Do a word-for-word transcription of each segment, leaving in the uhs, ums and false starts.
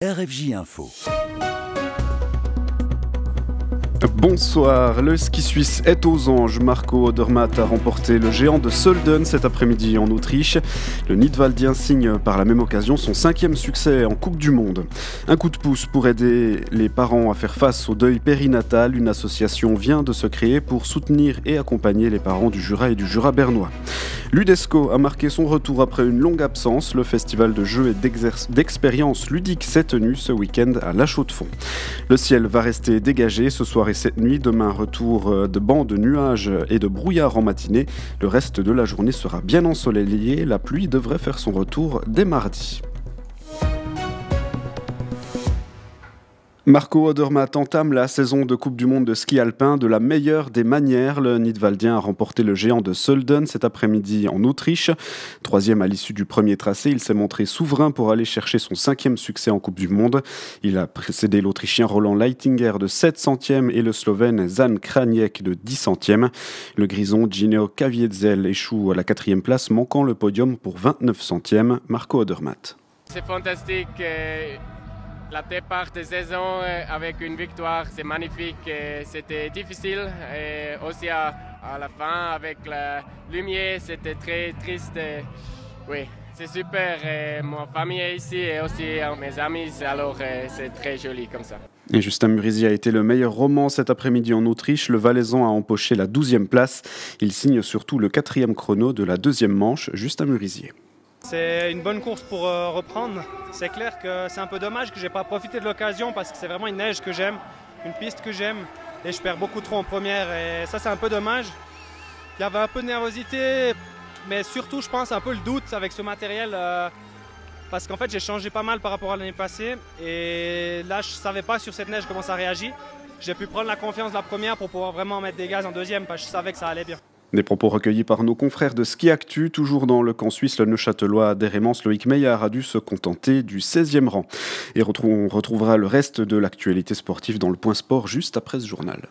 R F J Info. Bonsoir, le ski suisse est aux anges. Marco Odermatt a remporté le géant de Sölden cet après-midi en Autriche. Le Nidwaldien signe par la même occasion son cinquième succès en Coupe du Monde. Un coup de pouce pour aider les parents à faire face au deuil périnatal. Une association vient de se créer pour soutenir et accompagner les parents du Jura et du Jura bernois. L'Udesco a marqué son retour après une longue absence. Le festival de jeux et d'expériences ludiques s'est tenu ce week-end à La Chaux-de-Fonds. Le ciel va rester dégagé ce soir et cette nuit. Demain, retour de bancs de nuages et de brouillard en matinée. Le reste de la journée sera bien ensoleillé. La pluie devrait faire son retour dès mardi. Marco Odermatt entame la saison de Coupe du Monde de ski alpin de la meilleure des manières. Le Nidwaldien a remporté le géant de Sölden cet après-midi en Autriche. Troisième à l'issue du premier tracé, il s'est montré souverain pour aller chercher son cinquième succès en Coupe du Monde. Il a précédé l'Autrichien Roland Leitinger de sept centièmes et le Slovène Zan Krajniek de dix centièmes. Le Grison Gino Kaviezel échoue à la quatrième place, manquant le podium pour vingt-neuf centièmes. Marco Odermatt. C'est fantastique. La départ de saison avec une victoire, c'est magnifique. C'était difficile et aussi à, à la fin avec la lumière, c'était très triste. Oui, c'est super. Et ma famille est ici et aussi mes amis, alors c'est très joli comme ça. Et Justin Murisi a été le meilleur roman cet après-midi en Autriche. Le Valaisan a empoché la douzième place. Il signe surtout le quatrième chrono de la deuxième manche. Justin Murisi. C'est une bonne course pour euh, reprendre. C'est clair que c'est un peu dommage que je n'ai pas profité de l'occasion parce que c'est vraiment une neige que j'aime, une piste que j'aime et je perds beaucoup trop en première et ça c'est un peu dommage. Il y avait un peu de nervosité mais surtout je pense un peu le doute avec ce matériel euh, parce qu'en fait j'ai changé pas mal par rapport à l'année passée et là je ne savais pas sur cette neige comment ça réagit. J'ai pu prendre la confiance de la première pour pouvoir vraiment mettre des gaz en deuxième parce que je savais que ça allait bien. Des propos recueillis par nos confrères de Ski Actu. Toujours dans le camp suisse, le Neuchâtelois d'Hérémence, Loïc Meillard a dû se contenter du seizième rang. Et on retrouvera le reste de l'actualité sportive dans le Point Sport juste après ce journal.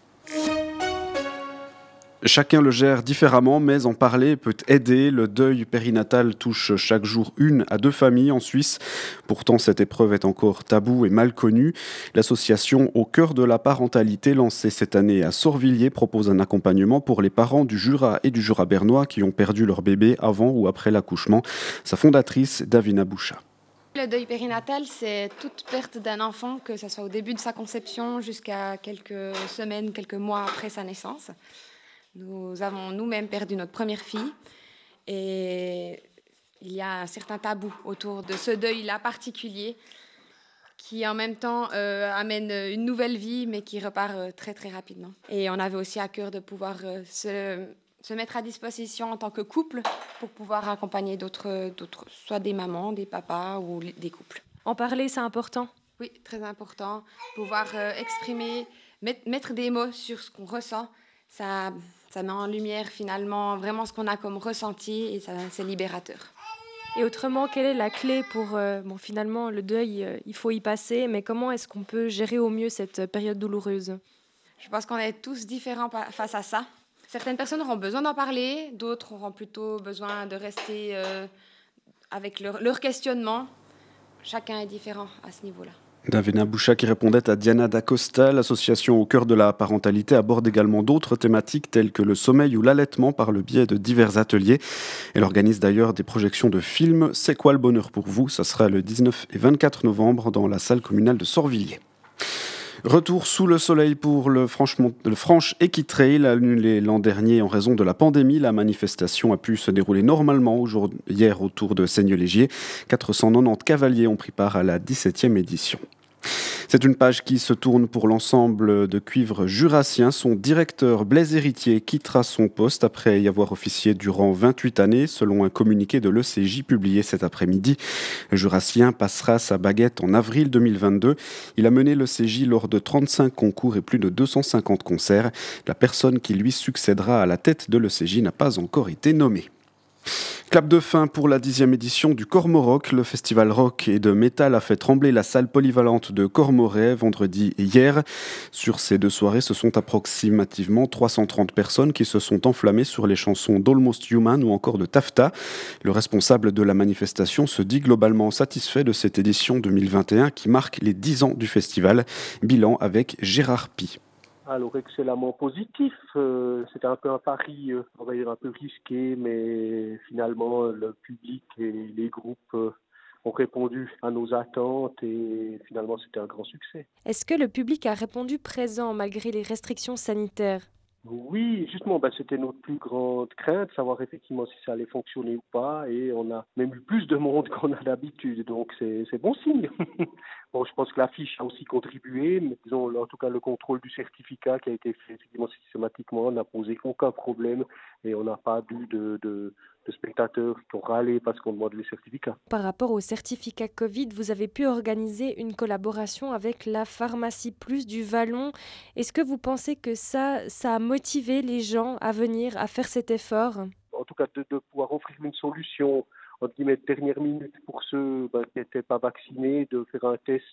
Chacun le gère différemment, mais en parler peut aider. Le deuil périnatal touche chaque jour une à deux familles en Suisse. Pourtant, cette épreuve est encore taboue et mal connue. L'association Au cœur de la parentalité, lancée cette année à Sorvilliers, propose un accompagnement pour les parents du Jura et du Jura bernois qui ont perdu leur bébé avant ou après l'accouchement. Sa fondatrice, Davina Boucha. Le deuil périnatal, c'est toute perte d'un enfant, que ce soit au début de sa conception jusqu'à quelques semaines, quelques mois après sa naissance. Nous avons nous-mêmes perdu notre première fille et il y a un certain tabou autour de ce deuil-là particulier qui en même temps euh, amène une nouvelle vie mais qui repart euh, très très rapidement. Et on avait aussi à cœur de pouvoir euh, se, se mettre à disposition en tant que couple pour pouvoir accompagner d'autres, d'autres, soit des mamans, des papas ou des couples. En parler, c'est important ? Oui, très important. Pouvoir euh, exprimer, met, mettre des mots sur ce qu'on ressent, ça... Ça met en lumière finalement vraiment ce qu'on a comme ressenti et ça, c'est libérateur. Et autrement, quelle est la clé pour... Euh, bon, finalement, le deuil, euh, il faut y passer, mais comment est-ce qu'on peut gérer au mieux cette période douloureuse ? Je pense qu'on est tous différents face à ça. Certaines personnes auront besoin d'en parler, d'autres auront plutôt besoin de rester euh, avec leur, leur questionnement. Chacun est différent à ce niveau-là. Davina Boucha qui répondait à Diana D'Acosta. L'association Au cœur de la parentalité aborde également d'autres thématiques telles que le sommeil ou l'allaitement par le biais de divers ateliers. Elle organise d'ailleurs des projections de films. C'est quoi le bonheur pour vous ? Ça sera le dix-neuf et vingt-quatre novembre dans la salle communale de Sorvilliers. Retour sous le soleil pour le, le Franche Equitrail, annulé l'an dernier en raison de la pandémie. La manifestation a pu se dérouler normalement aujourd'hui, hier autour de Seigneux-Légier. quatre cent quatre-vingt-dix cavaliers ont pris part à la dix-septième édition. C'est une page qui se tourne pour l'ensemble de cuivre jurassien. Son directeur Blaise Héritier quittera son poste après y avoir officié durant vingt-huit années, selon un communiqué de l'E C J publié cet après-midi. Le jurassien passera sa baguette en avril deux mille vingt-deux. Il a mené l'E C J lors de trente-cinq concours et plus de deux cent cinquante concerts. La personne qui lui succédera à la tête de l'E C J n'a pas encore été nommée. Clap de fin pour la dixième édition du Cormorock. Le festival rock et de métal a fait trembler la salle polyvalente de Cormoray vendredi et hier. Sur ces deux soirées, ce sont approximativement trois cent trente personnes qui se sont enflammées sur les chansons d'Almost Human ou encore de Tafta. Le responsable de la manifestation se dit globalement satisfait de cette édition deux mille vingt et un qui marque les dix ans du festival. Bilan avec Gérard Pi. Alors excellemment positif, euh, c'était un peu un pari, euh, on va dire un peu risqué, mais finalement le public et les groupes euh, ont répondu à nos attentes et finalement c'était un grand succès. Est-ce que le public a répondu présent malgré les restrictions sanitaires ? Oui, justement, bah, c'était notre plus grande crainte, savoir effectivement si ça allait fonctionner ou pas, et on a même eu plus de monde qu'on a d'habitude, donc c'est, c'est bon signe. Bon, je pense que l'affiche a aussi contribué, mais disons, en tout cas, le contrôle du certificat qui a été fait effectivement systématiquement n'a posé aucun problème, et on n'a pas eu de, de, de spectateurs qui ont râlé parce qu'on demande les certificats. Par rapport au certificat Covid, vous avez pu organiser une collaboration avec la Pharmacie Plus du Vallon. Est-ce que vous pensez que ça, ça a motivé les gens à venir, à faire cet effort ? En tout cas, de, de pouvoir offrir une solution entre guillemets de dernière minute pour ceux ben, qui n'étaient pas vaccinés, de faire un test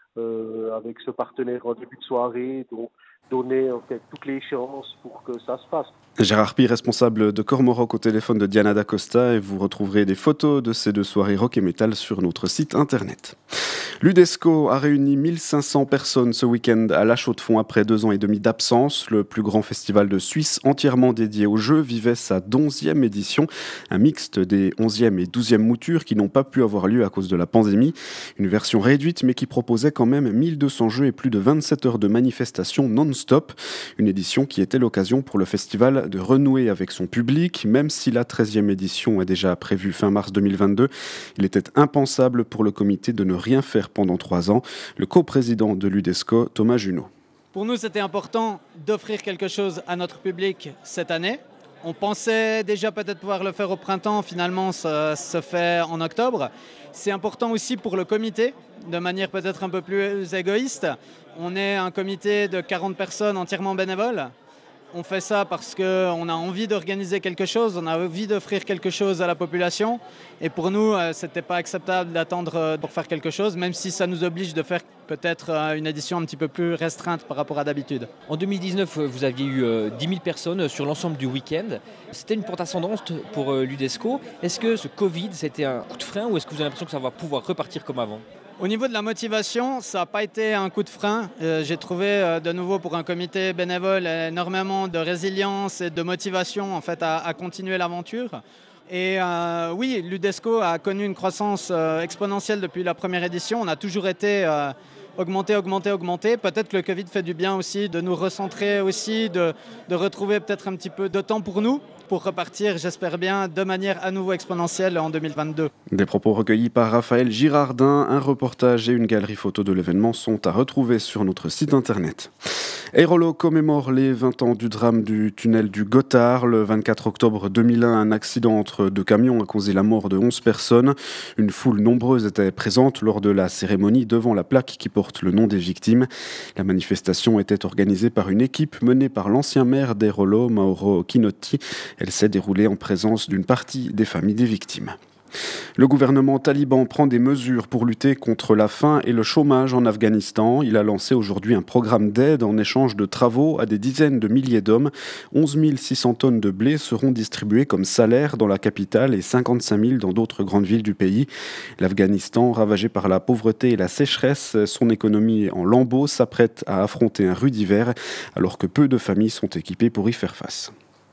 euh, avec ce partenaire en début de soirée, donc donner en fait toutes les chances pour que ça se passe. Gérard Pi, responsable de Cormorock au téléphone de Diana D'Acosta, et vous retrouverez des photos de ces deux soirées rock et métal sur notre site internet. L'Udesco a réuni mille cinq cents personnes ce week-end à La Chaux-de-Fonds après deux ans et demi d'absence. Le plus grand festival de Suisse entièrement dédié aux Jeux vivait sa onzième édition, un mixte des onzième et douzième moutures qui n'ont pas pu avoir lieu à cause de la pandémie. Une version réduite mais qui proposait quand même mille deux cents jeux et plus de vingt-sept heures de manifestations non-stop. Une édition qui était l'occasion pour le festival de renouer avec son public. Même si la treizième édition est déjà prévue fin mars deux mille vingt-deux, il était impensable pour le comité de ne rien faire pendant trois ans. Le coprésident de l'Udesco, Thomas Junot. Pour nous, c'était important d'offrir quelque chose à notre public cette année. On pensait déjà peut-être pouvoir le faire au printemps, finalement ça se fait en octobre. C'est important aussi pour le comité, de manière peut-être un peu plus égoïste. On est un comité de quarante personnes entièrement bénévoles. On fait ça parce qu'on a envie d'organiser quelque chose, on a envie d'offrir quelque chose à la population. Et pour nous, ce n'était pas acceptable d'attendre pour faire quelque chose, même si ça nous oblige de faire peut-être une édition un petit peu plus restreinte par rapport à d'habitude. En deux mille dix-neuf, vous aviez eu dix mille personnes sur l'ensemble du week-end. C'était une pente ascendante pour l'Udesco. Est-ce que ce Covid, c'était un coup de frein ou est-ce que vous avez l'impression que ça va pouvoir repartir comme avant ? Au niveau de la motivation, ça n'a pas été un coup de frein. Euh, j'ai trouvé euh, de nouveau pour un comité bénévole énormément de résilience et de motivation en fait, à, à continuer l'aventure. Et euh, oui, l'Udesco a connu une croissance euh, exponentielle depuis la première édition. On a toujours été euh, augmenté, augmenté, augmenté. Peut-être que le Covid fait du bien aussi de nous recentrer aussi, de, de retrouver peut-être un petit peu de temps pour nous, pour repartir, j'espère bien, de manière à nouveau exponentielle en deux mille vingt-deux. Des propos recueillis par Raphaël Girardin. Un reportage et une galerie photo de l'événement sont à retrouver sur notre site internet. Airolo commémore les vingt ans du drame du tunnel du Gothard. Le vingt-quatre octobre deux mille un, un accident entre deux camions a causé la mort de onze personnes. Une foule nombreuse était présente lors de la cérémonie devant la plaque qui porte le nom des victimes. La manifestation était organisée par une équipe menée par l'ancien maire d'Airolo, Mauro Chinotti. Elle s'est déroulée en présence d'une partie des familles des victimes. Le gouvernement taliban prend des mesures pour lutter contre la faim et le chômage en Afghanistan. Il a lancé aujourd'hui un programme d'aide en échange de travaux à des dizaines de milliers d'hommes. onze mille six cents tonnes de blé seront distribuées comme salaire dans la capitale et cinquante-cinq mille dans d'autres grandes villes du pays. L'Afghanistan, ravagé par la pauvreté et la sécheresse, son économie en lambeaux, s'apprête à affronter un rude hiver alors que peu de familles sont équipées pour y faire face.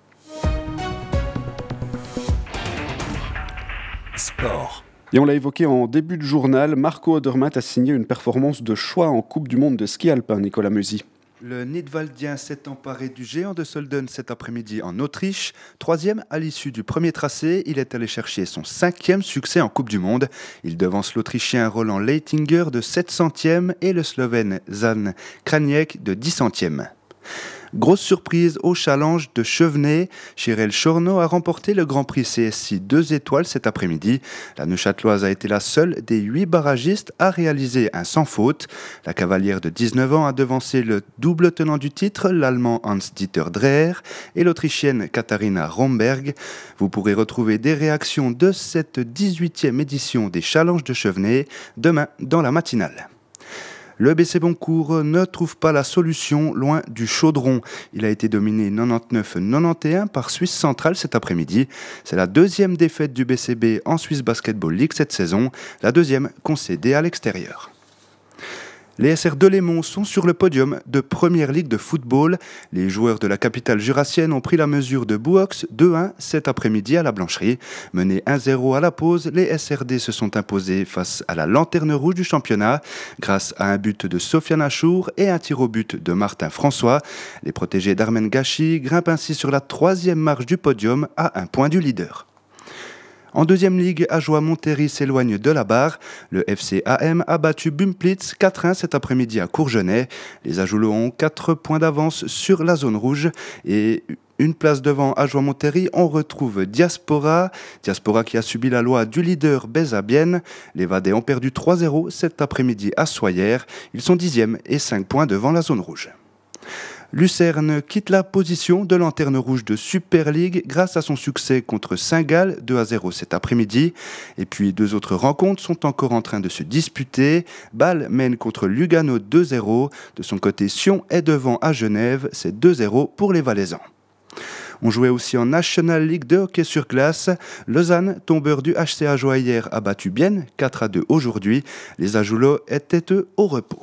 Sport. Et on l'a évoqué en début de journal, Marco Odermatt a signé une performance de choix en Coupe du Monde de ski alpin, Nicolas Meuzy. Le Nidwaldien s'est emparé du géant de Solden cet après-midi en Autriche. Troisième à l'issue du premier tracé, il est allé chercher son cinquième succès en Coupe du Monde. Il devance l'Autrichien Roland Leitinger de sept centièmes et le Slovène Zan Krajniek de dix centièmes. Grosse surprise au challenge de Chevenay. Chirel Chorno a remporté le Grand Prix C S I deux étoiles cet après-midi. La Neuchâteloise a été la seule des huit barragistes à réaliser un sans faute. La cavalière de dix-neuf ans a devancé le double tenant du titre, l'Allemand Hans-Dieter Dreher et l'Autrichienne Katharina Romberg. Vous pourrez retrouver des réactions de cette dix-huitième édition des challenges de Chevenay demain dans la matinale. Le B C Boncourt ne trouve pas la solution loin du chaudron. Il a été dominé quatre-vingt-dix-neuf à quatre-vingt-onze par Suisse Centrale cet après-midi. C'est la deuxième défaite du B C B en Swiss Basketball League cette saison, la deuxième concédée à l'extérieur. Les S R Delémont sont sur le podium de Première Ligue de football. Les joueurs de la capitale jurassienne ont pris la mesure de Bouox deux un cet après-midi à la Blancherie. Menés un zéro à la pause, les S R D se sont imposés face à la lanterne rouge du championnat grâce à un but de Sofiane Achour et un tir au but de Martin François. Les protégés d'Armen Gachi grimpent ainsi sur la troisième marche du podium à un point du leader. En deuxième ligue, Ajoie-Montéry s'éloigne de la barre. Le F C A M a battu Bumplitz quatre un cet après-midi à Courgenay. Les Ajoulots ont quatre points d'avance sur la zone rouge et une place devant Ajoie-Montéry, on retrouve Diaspora. Diaspora qui a subi la loi du leader Bézabienne. Les Vadais ont perdu trois zéro cet après-midi à Soyer. Ils sont dixième et cinq points devant la zone rouge. Lucerne quitte la position de lanterne rouge de Super League grâce à son succès contre Saint-Gall deux à zéro cet après-midi. Et puis deux autres rencontres sont encore en train de se disputer. Bâle mène contre Lugano deux zéro. De son côté, Sion est devant à Genève. C'est deux zéro pour les Valaisans. On jouait aussi en National League de hockey sur glace. Lausanne, tombeur du H C Ajoie hier, a battu Bienne quatre à deux aujourd'hui. Les Ajoulots étaient eux au repos.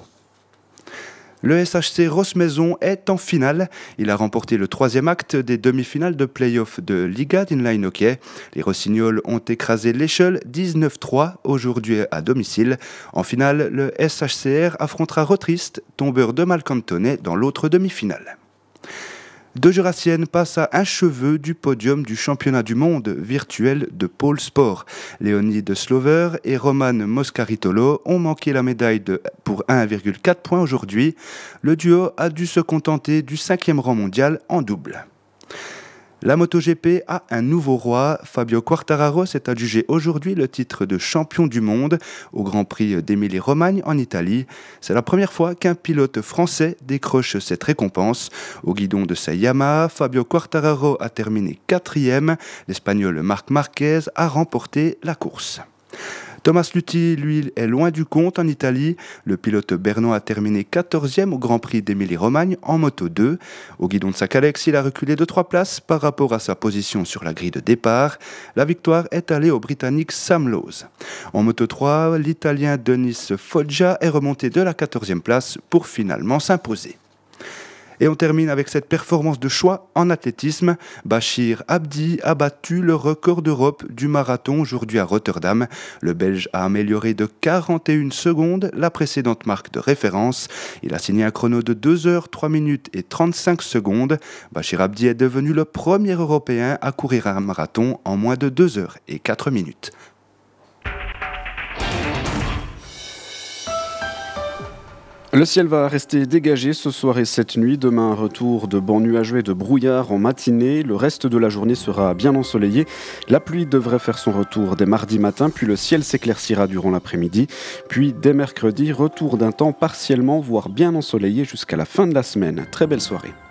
Le S H C Rossmaison est en finale. Il a remporté le troisième acte des demi-finales de play-off de Liga d'Inline Hockey. Les Rossignols ont écrasé l'Échelle dix-neuf trois aujourd'hui à domicile. En finale, le S H C R affrontera Rotrist, tombeur de Malcantonnet, dans l'autre demi-finale. Deux Jurassiennes passent à un cheveu du podium du championnat du monde virtuel de pôle sport. Léonie de Slover et Roman Moscaritolo ont manqué la médaille de, pour un virgule quatre points aujourd'hui. Le duo a dû se contenter du cinquième rang mondial en double. La MotoGP a un nouveau roi. Fabio Quartararo s'est adjugé aujourd'hui le titre de champion du monde au Grand Prix d'Émilie-Romagne en Italie. C'est la première fois qu'un pilote français décroche cette récompense. Au guidon de sa Yamaha, Fabio Quartararo a terminé quatrième. L'Espagnol Marc Marquez a remporté la course. Thomas Luthi, lui, est loin du compte en Italie. Le pilote bernois a terminé quatorzième au Grand Prix d'Émilie-Romagne en Moto deux. Au guidon de sa Calex, il a reculé de trois places par rapport à sa position sur la grille de départ. La victoire est allée au Britannique Sam Lowes. En Moto trois, l'Italien Denis Foggia est remonté de la quatorzième place pour finalement s'imposer. Et on termine avec cette performance de choix en athlétisme. Bachir Abdi a battu le record d'Europe du marathon aujourd'hui à Rotterdam. Le Belge a amélioré de quarante et une secondes la précédente marque de référence. Il a signé un chrono de deux heures trois minutes et trente-cinq secondes. Bachir Abdi est devenu le premier Européen à courir un marathon en moins de deux heures et quatre minutes. Le ciel va rester dégagé ce soir et cette nuit. Demain, un retour de bancs nuageux et de brouillard en matinée. Le reste de la journée sera bien ensoleillé. La pluie devrait faire son retour dès mardi matin, puis le ciel s'éclaircira durant l'après-midi. Puis dès mercredi, retour d'un temps partiellement, voire bien ensoleillé jusqu'à la fin de la semaine. Très belle soirée.